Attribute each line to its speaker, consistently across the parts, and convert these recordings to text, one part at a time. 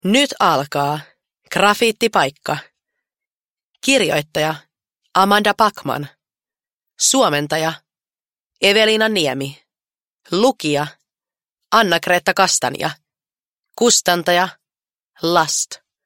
Speaker 1: Nyt alkaa Grafiittipaikka. Kirjoittaja Amanda Backman. Suomentaja Eveliina Niemi. Lukija Anna-Kreetta Kastanja. Kustantaja Last.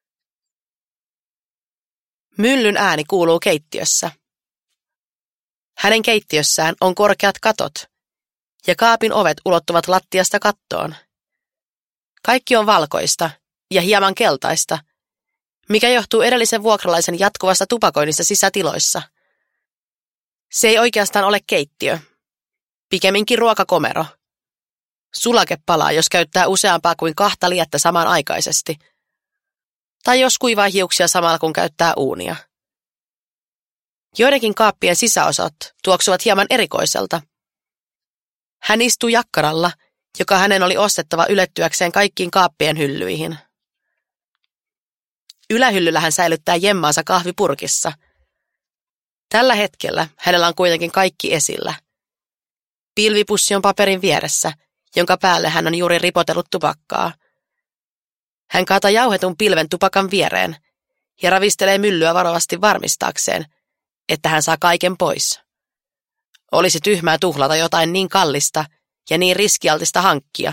Speaker 1: Myllyn ääni kuuluu keittiössä. Hänen keittiössään on korkeat katot ja kaapin ovet ulottuvat lattiasta kattoon. Kaikki on valkoista ja hieman keltaista, mikä johtuu edellisen vuokralaisen jatkuvasta tupakoinnista sisätiloissa. Se ei oikeastaan ole keittiö, pikemminkin ruokakomero. Sulake palaa, jos käyttää useampaa kuin 2 liettä samanaikaisesti, tai jos kuivaa hiuksia samalla kun käyttää uunia. Joidenkin kaappien sisäosat tuoksuvat hieman erikoiselta. Hän istuu jakkaralla, joka hänen oli ostettava ylettyäkseen kaikkiin kaappien hyllyihin. Ylähyllyllä hän säilyttää jemmaansa kahvipurkissa. Tällä hetkellä hänellä on kuitenkin kaikki esillä. Pilvipussi on paperin vieressä, jonka päälle hän on juuri ripotellut tupakkaa. Hän kaataa jauhetun pilven tupakan viereen ja ravistelee myllyä varovasti varmistaakseen, että hän saa kaiken pois. Olisi tyhmää tuhlata jotain niin kallista ja niin riskialtista hankkia.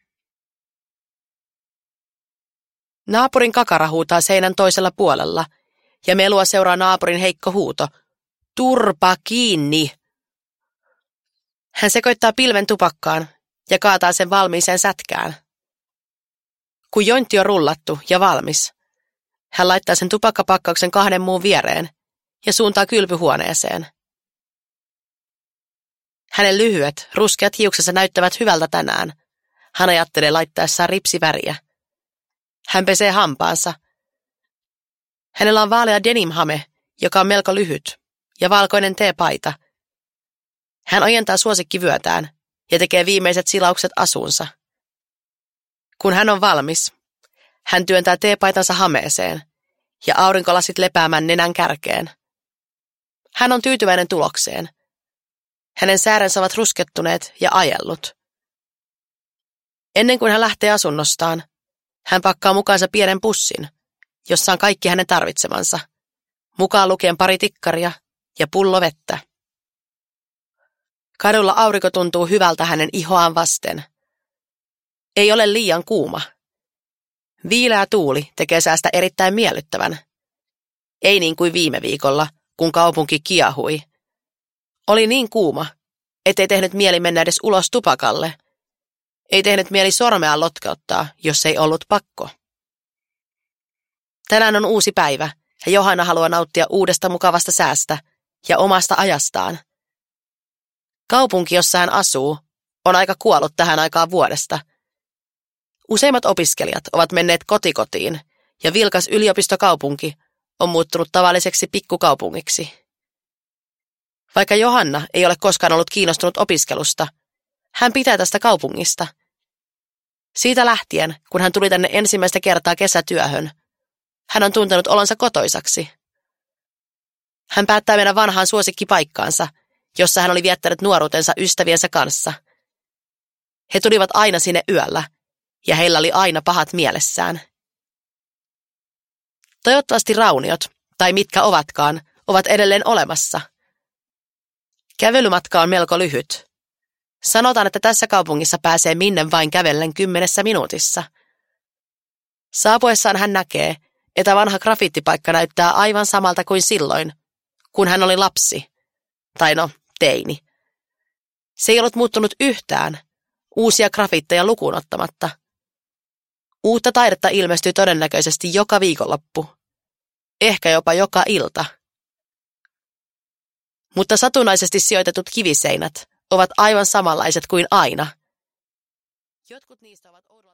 Speaker 1: Naapurin kakara huutaa seinän toisella puolella ja melua seuraa naapurin heikko huuto. Turpa kiinni! Hän sekoittaa pilven tupakkaan ja kaataa sen valmiiseen sätkään. Kun jointti on rullattu ja valmis, hän laittaa sen tupakkapakkauksen 2 muun viereen ja suuntaa kylpyhuoneeseen. Hänen lyhyet, ruskeat hiuksensa näyttävät hyvältä tänään. Hän ajattelee laittaessaan ripsiväriä. Hän pesee hampaansa. Hänellä on vaalea denimhame, joka on melko lyhyt, ja valkoinen teepaita. Hän ojentaa suosikkivyötään ja tekee viimeiset silaukset asuunsa. Kun hän on valmis, hän työntää teepaitansa hameeseen ja aurinkolasit lepäämään nenän kärkeen. Hän on tyytyväinen tulokseen. Hänen säärensä ovat ruskettuneet ja ajellut. Ennen kuin hän lähtee asunnostaan, hän pakkaa mukaansa pienen pussin, jossa on kaikki hänen tarvitsemansa, mukaan lukien 2 tikkaria ja pullo vettä. Kadulla aurinko tuntuu hyvältä hänen ihoaan vasten. Ei ole liian kuuma. Viileä tuuli tekee säästä erittäin miellyttävän. Ei niin kuin viime viikolla, kun kaupunki kiehui. Oli niin kuuma, ettei tehnyt mieli mennä edes ulos tupakalle. Ei tehnyt mieli sormea lotkeuttaa, jos ei ollut pakko. Tänään on uusi päivä ja Johanna haluaa nauttia uudesta mukavasta säästä ja omasta ajastaan. Kaupunki, jossa hän asuu, on aika kuollut tähän aikaan vuodesta. Useimmat opiskelijat ovat menneet kotikotiin ja vilkas yliopistokaupunki on muuttunut tavalliseksi pikkukaupungiksi. Vaikka Johanna ei ole koskaan ollut kiinnostunut opiskelusta, hän pitää tästä kaupungista. Siitä lähtien, kun hän tuli tänne ensimmäistä kertaa kesätyöhön, hän on tuntenut olonsa kotoisaksi. Hän päättää mennä vanhaan suosikkipaikkaansa, jossa hän oli viettänyt nuoruutensa ystäviensä kanssa. He tulivat aina sinne yöllä, ja heillä oli aina pahat mielessään. Toivottavasti rauniot, tai mitkä ovatkaan, ovat edelleen olemassa. Kävelymatka on melko lyhyt. Sanotaan, että tässä kaupungissa pääsee minne vain kävellen 10 minuutissa. Saapuessaan hän näkee, että vanha grafiittipaikka näyttää aivan samalta kuin silloin, kun hän oli lapsi. Tai no, teini. Se ei ollut muuttunut yhtään, uusia grafiitteja lukuun ottamatta. Uutta taidetta ilmestyy todennäköisesti joka viikonloppu. Ehkä jopa joka ilta. Mutta satunnaisesti sijoitetut kiviseinät ovat aivan samanlaiset kuin aina. Jotkut niistä ovat